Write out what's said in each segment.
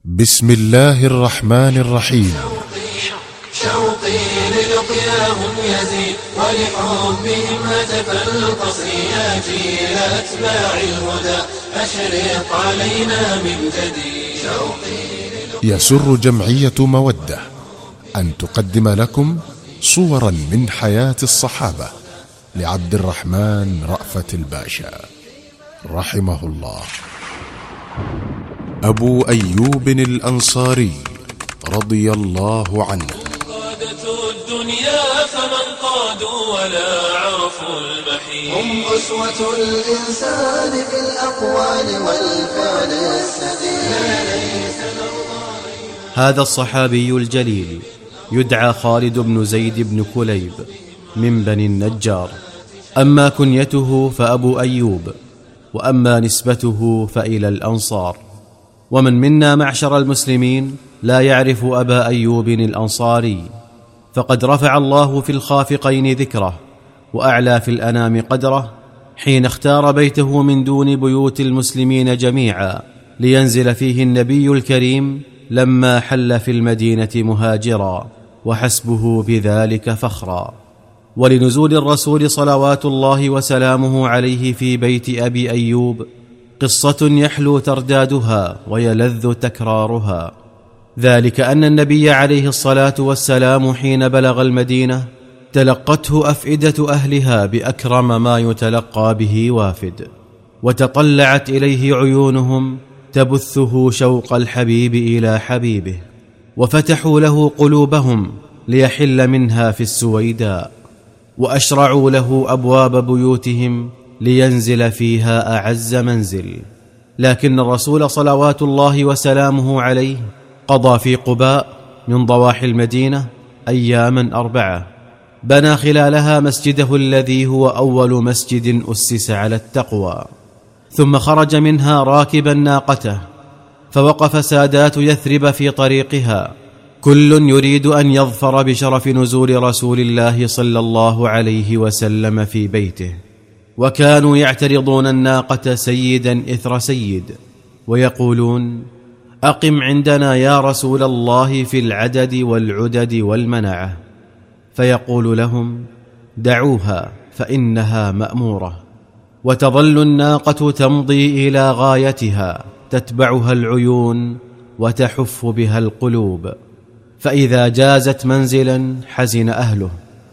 بسم الله الرحمن الرحيم. شوقي للقياهم يزيد ولحبهم هتف القصر يا جيل أتباع الهدى أشرق علينا من جديد. يسر جمعية مودة أن تقدم لكم صورا من حياة الصحابة لعبد الرحمن رأفت الباشا رحمه الله. أبو أيوب الأنصاري رضي الله عنه. قادة الدنيا فمن قادوا ولا عرفوا المحيط، هم أسوة الإنسان في الأقوال والفعل السديد. هذا الصحابي الجليل يدعى خالد بن زيد بن كليب من بني النجار. أما كنيته فأبو أيوب، وأما نسبته فإلى الأنصار. ومن منا معشر المسلمين لا يعرف أبا أيوب الأنصاري، فقد رفع الله في الخافقين ذكره وأعلى في الأنام قدره حين اختار بيته من دون بيوت المسلمين جميعا لينزل فيه النبي الكريم لما حل في المدينة مهاجرا، وحسبه بذلك فخرا. ولنزول الرسول صلوات الله وسلامه عليه في بيت أبي أيوب قصة يحلو تردادها ويلذ تكرارها. ذلك أن النبي عليه الصلاة والسلام حين بلغ المدينة تلقته أفئدة أهلها بأكرم ما يتلقى به وافد، وتطلعت إليه عيونهم تبثه شوق الحبيب إلى حبيبه، وفتحوا له قلوبهم ليحل منها في السويداء، وأشرعوا له أبواب بيوتهم لينزل فيها أعز منزل. لكن الرسول صلوات الله وسلامه عليه قضى في قباء من ضواحي المدينة أياما 4 بنى خلالها مسجده الذي هو أول مسجد أسس على التقوى، ثم خرج منها راكبا ناقته، فوقف سادات يثرب في طريقها كل يريد أن يظفر بشرف نزول رسول الله صلى الله عليه وسلم في بيته، وكانوا يعترضون الناقة سيدا إثر سيد ويقولون: أقم عندنا يا رسول الله في العدد والعدد والمنعة، فيقول لهم: دعوها فإنها مأمورة. وتظل الناقة تمضي إلى غايتها تتبعها العيون وتحف بها القلوب، فإذا جازت منزلا حزن أهله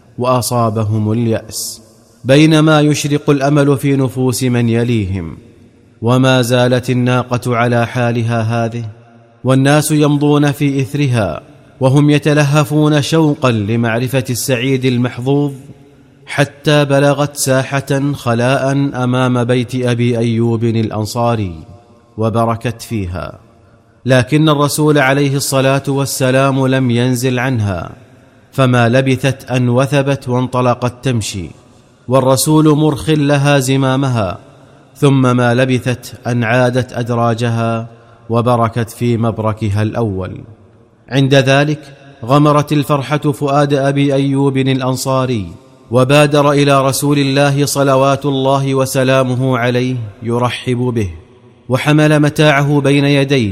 وأصابهم اليأس، بينما يشرق الأمل في نفوس من يليهم. وما زالت الناقة على حالها هذه، والناس يمضون في إثرها وهم يتلهفون شوقا لمعرفة السعيد المحظوظ، حتى بلغت ساحة خلاء أمام بيت أبي أيوب الأنصاري وبركت فيها. لكن الرسول عليه الصلاة والسلام لم ينزل عنها، فما لبثت أن وثبت وانطلقت تمشي، والرسول مرخ لها زمامها، ثم ما لبثت أن عادت أدراجها وبركت في مبركها الأول. عند ذلك غمرت الفرحة فؤاد أبي أيوب الأنصاري، وبادر إلى رسول الله صلوات الله وسلامه عليه يرحب به، وحمل متاعه بين يديه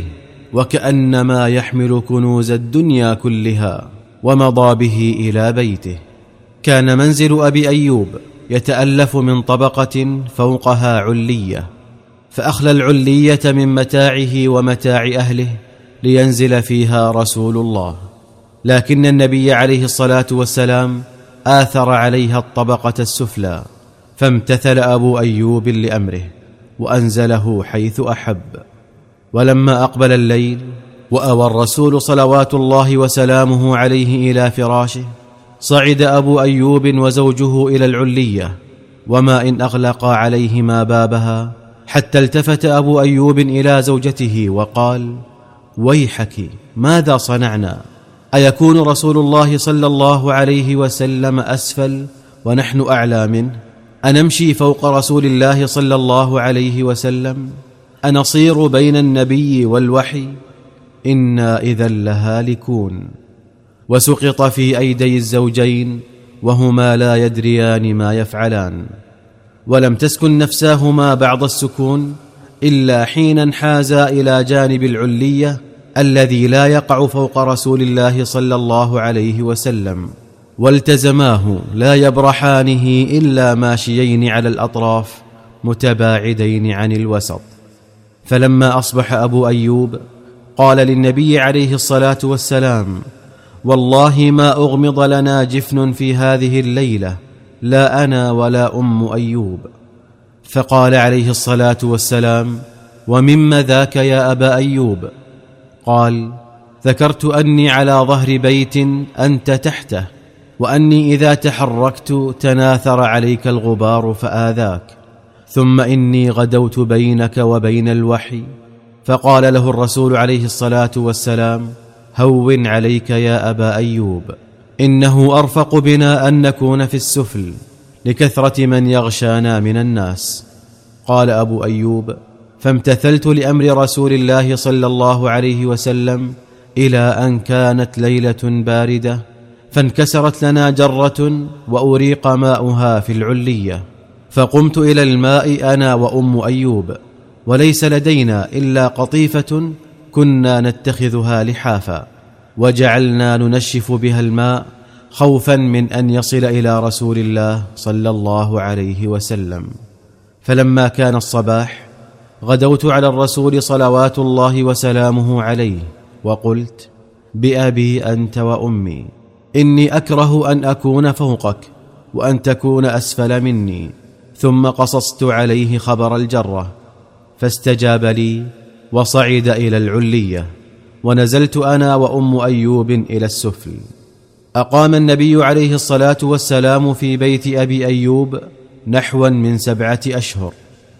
وكأنما يحمل كنوز الدنيا كلها، ومضى به إلى بيته. كان منزل أبي أيوب يتألف من طبقة فوقها علية، فأخلى العلية من متاعه ومتاع أهله لينزل فيها رسول الله، لكن النبي عليه الصلاة والسلام آثر عليها الطبقة السفلى، فامتثل أبو أيوب لأمره وأنزله حيث أحب. ولما أقبل الليل وأوى الرسول صلوات الله وسلامه عليه إلى فراشه، صعد أبو أيوب وزوجه إلى العلية، وما إن أغلقا عليهما بابها حتى التفت أبو أيوب إلى زوجته وقال: ويحك، ماذا صنعنا؟ أيكون رسول الله صلى الله عليه وسلم أسفل ونحن أعلى منه؟ أنمشي فوق رسول الله صلى الله عليه وسلم؟ أنصير بين النبي والوحي؟ إنا إذا لهالكون. وسقط في أيدي الزوجين وهما لا يدريان ما يفعلان، ولم تسكن نفساهما بعض السكون إلا حين انحازا إلى جانب العلية الذي لا يقع فوق رسول الله صلى الله عليه وسلم، والتزماه لا يبرحانه إلا ماشيين على الأطراف متباعدين عن الوسط. فلما أصبح أبو أيوب قال للنبي عليه الصلاة والسلام: والله ما أغمض لنا جفن في هذه الليلة، لا أنا ولا أم أيوب. فقال عليه الصلاة والسلام: ومما ذاك يا أبا أيوب؟ قال: ذكرت أني على ظهر بيت أنت تحته، وأني إذا تحركت تناثر عليك الغبار فآذاك، ثم إني غدوت بينك وبين الوحي. فقال له الرسول عليه الصلاة والسلام: هون عليك يا أبا أيوب، إنه أرفق بنا أن نكون في السفل لكثرة من يغشانا من الناس. قال أبو أيوب: فامتثلت لأمر رسول الله صلى الله عليه وسلم إلى أن كانت ليلة باردة، فانكسرت لنا جرة وأريق ماؤها في العلية، فقمت إلى الماء أنا وأم أيوب، وليس لدينا إلا قطيفة كنا نتخذها لحافا، وجعلنا ننشف بها الماء خوفا من أن يصل إلى رسول الله صلى الله عليه وسلم. فلما كان الصباح غدوت على الرسول صلوات الله وسلامه عليه، وقلت: بأبي أنت وأمي، إني أكره أن أكون فوقك وأن تكون أسفل مني. ثم قصصت عليه خبر الجرة، فاستجاب لي وصعد إلى العلية، ونزلت أنا وأم أيوب إلى السفل. أقام النبي عليه الصلاة والسلام في بيت أبي أيوب نحوا من 7 أشهر،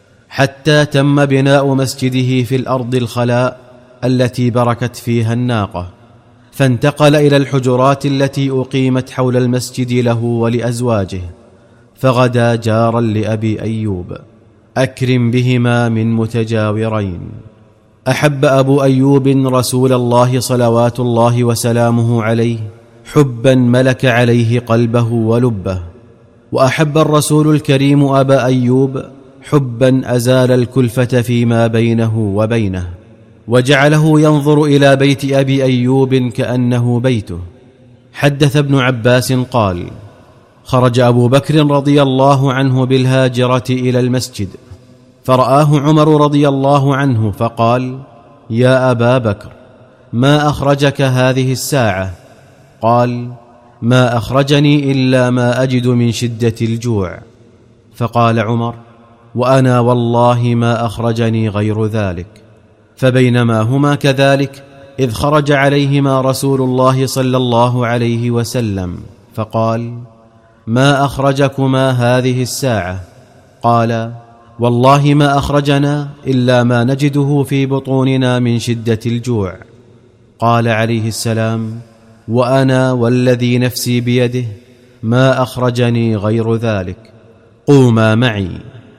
حتى تم بناء مسجده في الأرض الخلاء التي بركت فيها الناقة، فانتقل إلى الحجرات التي أقيمت حول المسجد له ولأزواجه، فغدا جارا لأبي أيوب أكرم بهما من متجاورين. أحب أبو أيوب رسول الله صلوات الله وسلامه عليه حبا ملك عليه قلبه ولبه، وأحب الرسول الكريم أبا أيوب حبا أزال الكلفة فيما بينه وبينه، وجعله ينظر إلى بيت أبي أيوب كأنه بيته. حدث ابن عباس قال: خرج أبو بكر رضي الله عنه بالهاجرة إلى المسجد، فرآه عمر رضي الله عنه فقال: يا أبا بكر، ما أخرجك هذه الساعة؟ قال: ما أخرجني إلا ما أجد من شدة الجوع. فقال عمر: وأنا والله ما أخرجني غير ذلك. فبينما هما كذلك إذ خرج عليهما رسول الله صلى الله عليه وسلم فقال: ما أخرجكما هذه الساعة؟ قال: والله ما أخرجنا إلا ما نجده في بطوننا من شدة الجوع. قال عليه السلام: وأنا والذي نفسي بيده ما أخرجني غير ذلك، قوما معي.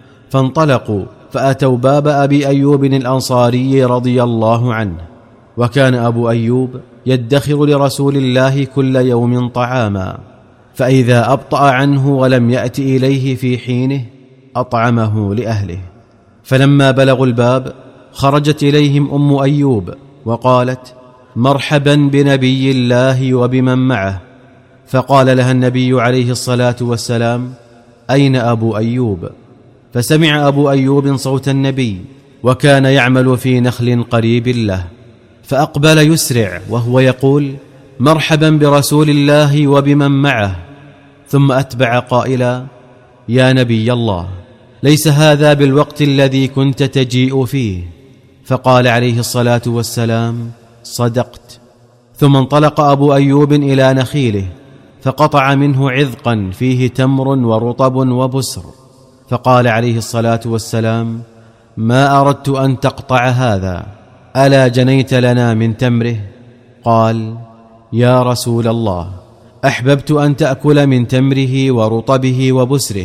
فانطلقوا فأتوا باب أبي أيوب الأنصاري رضي الله عنه، وكان أبو أيوب يدخر لرسول الله كل يوم طعاما، فإذا أبطأ عنه ولم يأت إليه في حينه أطعمه لأهله. فلما بلغوا الباب خرجت إليهم أم أيوب وقالت: مرحبا بنبي الله وبمن معه. فقال لها النبي عليه الصلاة والسلام: أين أبو أيوب؟ فسمع أبو أيوب صوت النبي، وكان يعمل في نخل قريب له، فأقبل يسرع وهو يقول: مرحبا برسول الله وبمن معه. ثم أتبع قائلا: يا نبي الله، ليس هذا بالوقت الذي كنت تجيء فيه. فقال عليه الصلاة والسلام: صدقت. ثم انطلق أبو أيوب إلى نخيله، فقطع منه عذقا فيه تمر ورطب وبسر، فقال عليه الصلاة والسلام: ما أردت أن تقطع هذا، ألا جنيت لنا من تمره؟ قال: يا رسول الله، أحببت أن تأكل من تمره ورطبه وبسره،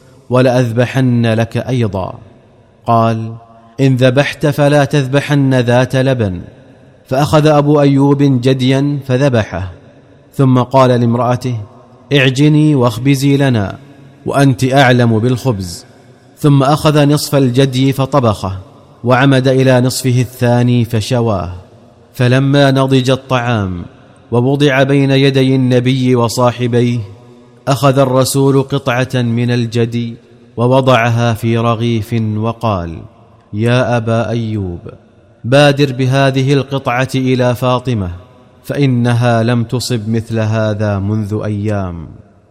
ولأذبحن لك أيضا. قال: إن ذبحت فلا تذبحن ذات لبن. فأخذ أبو أيوب جديا فذبحه، ثم قال لامرأته: اعجني واخبزي لنا، وأنت أعلم بالخبز. ثم أخذ نصف الجدي فطبخه، وعمد إلى نصفه الثاني فشواه، فلما نضج الطعام ووضع بين يدي النبي وصاحبيه، أخذ الرسول قطعة من الجدي ووضعها في رغيف وقال: يا أبا أيوب، بادر بهذه القطعة إلى فاطمة، فإنها لم تصب مثل هذا منذ أيام.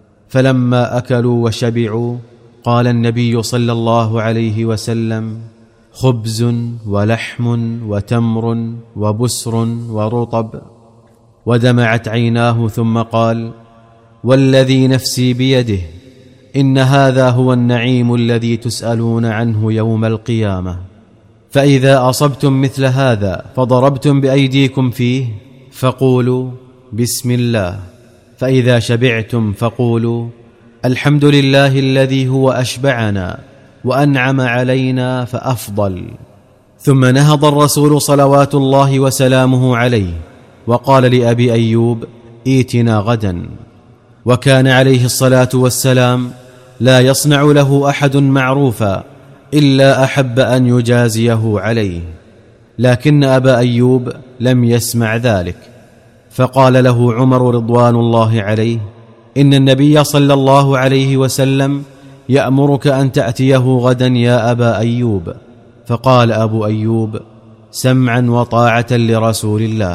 فلما أكلوا وشبعوا، قال النبي صلى الله عليه وسلم: خبز ولحم وتمر وبسر ورطب. ودمعت عيناه ثم قال: والذي نفسي بيده، إن هذا هو النعيم الذي تسألون عنه يوم القيامة. فإذا أصبتم مثل هذا فضربتم بأيديكم فيه فقولوا بسم الله، فإذا شبعتم فقولوا الحمد لله الذي هو أشبعنا وأنعم علينا فأفضل. ثم نهض الرسول صلوات الله وسلامه عليه وقال لأبي أيوب: ائتنا غدا. وكان عليه الصلاة والسلام لا يصنع له أحد معروفا إلا أحب أن يجازيه عليه، لكن أبا أيوب لم يسمع ذلك، فقال له عمر رضوان الله عليه: إن النبي صلى الله عليه وسلم يأمرك أن تأتيه غدا يا أبا أيوب. فقال أبو أيوب: سمعا وطاعة لرسول الله.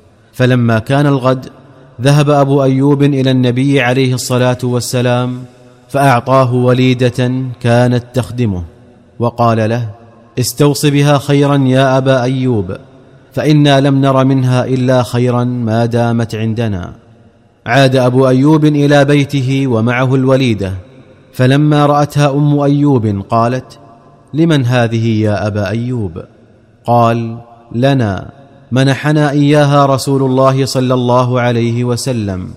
فلما كان الغد ذهب أبو أيوب إلى النبي عليه الصلاة والسلام فأعطاه وليدة كانت تخدمه، وقال له: استوص بها خيرا يا أبا أيوب، فإنا لم نر منها إلا خيرا ما دامت عندنا. عاد أبو أيوب إلى بيته ومعه الوليدة، فلما رأتها أم أيوب قالت: لمن هذه يا أبا أيوب؟ قال: لنا، منحنا إياها رسول الله صلى الله عليه وسلم.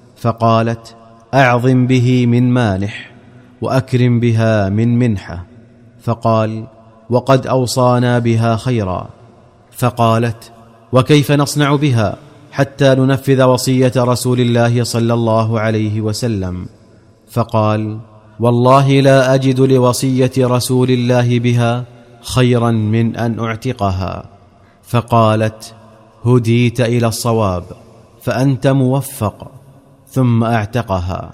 فقالت: أعظم به من مانح وأكرم بها من منحة. فقال: وقد أوصانا بها خيرا. فقالت: وكيف نصنع بها حتى ننفذ وصية رسول الله صلى الله عليه وسلم؟ فقال: والله لا أجد لوصية رسول الله بها خيرا من أن أعتقها. فقالت: هديت إلى الصواب، فأنت موفق. ثم أعتقها.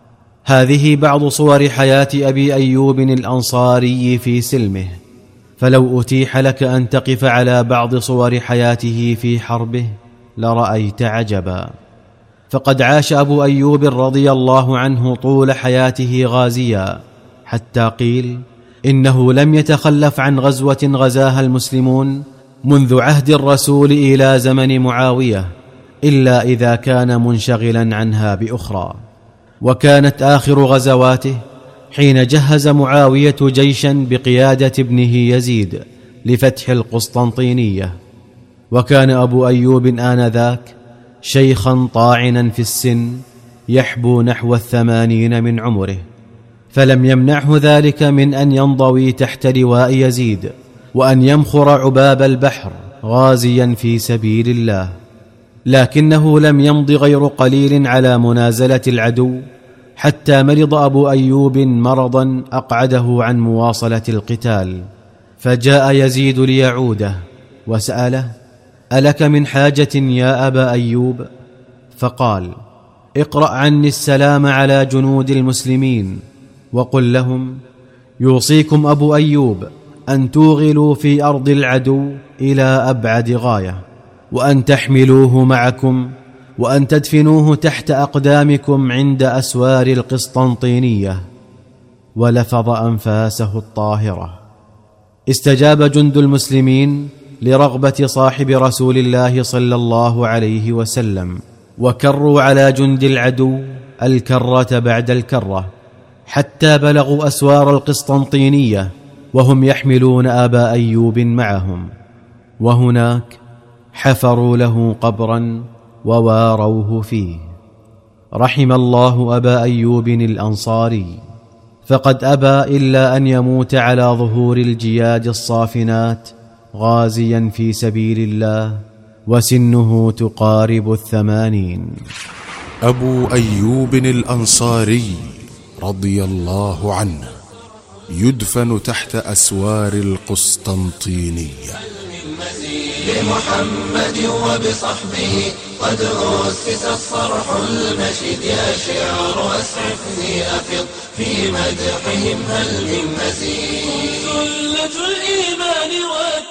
هذه بعض صور حياة أبي أيوب الأنصاري في سلمه، فلو أتيح لك أن تقف على بعض صور حياته في حربه لرأيت عجبا. فقد عاش أبو أيوب رضي الله عنه طول حياته غازيا، حتى قيل إنه لم يتخلف عن غزوة غزاها المسلمون منذ عهد الرسول إلى زمن معاوية إلا إذا كان منشغلا عنها بأخرى. وكانت آخر غزواته حين جهز معاوية جيشا بقيادة ابنه يزيد لفتح القسطنطينية، وكان أبو أيوب آنذاك شيخا طاعنا في السن يحبو نحو 80 من عمره، فلم يمنعه ذلك من أن ينضوي تحت لواء يزيد وأن يمخر عباب البحر غازيا في سبيل الله. لكنه لم يمض غير قليل على منازلة العدو حتى مرض أبو أيوب مرضا أقعده عن مواصلة القتال، فجاء يزيد ليعوده وسأله: ألك من حاجة يا أبا أيوب؟ فقال: اقرأ عني السلام على جنود المسلمين وقل لهم: يوصيكم أبو أيوب أن توغلوا في أرض العدو إلى أبعد غاية، وأن تحملوه معكم، وأن تدفنوه تحت أقدامكم عند أسوار القسطنطينية. ولفظ أنفاسه الطاهرة. استجاب جند المسلمين لرغبة صاحب رسول الله صلى الله عليه وسلم، وكروا على جند العدو الكرة بعد الكرة حتى بلغوا أسوار القسطنطينية وهم يحملون أبا أيوب معهم، وهناك حفروا له قبرا وواروه فيه. رحم الله أبا أيوب الأنصاري، فقد أبى إلا أن يموت على ظهور الجياد الصافنات غازيا في سبيل الله وسنه تقارب 80. أبو أيوب الأنصاري رضي الله عنه يدفن تحت أسوار القسطنطينية. لمحمد وبصحبه قد أسس الصرح المشيد. يا شعر أسعفني أفض في مدحهم هل من مزيد. سلة الإيمان